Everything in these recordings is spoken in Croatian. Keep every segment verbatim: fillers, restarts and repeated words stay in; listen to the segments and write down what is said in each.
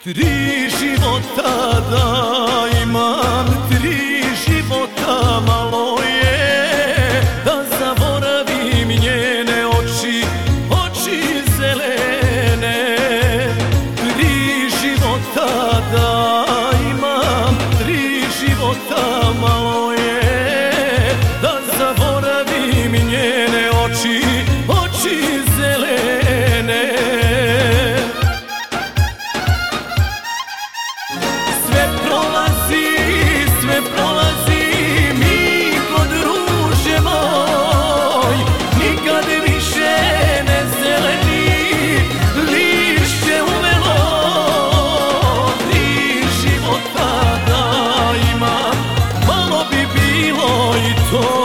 Tri života da imam, tri života malo je da zaboravim njene oči, oči zelene. Tri života da imam, tri života malo je da zaboravim njene oči, oči zelene. Sve prolazi, sve prolazi, mi kod ruže moj, nikad više ne zeleni, lišće uvelo. Tri života da imam, malo bi bilo i to.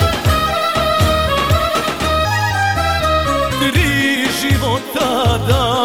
Tri života da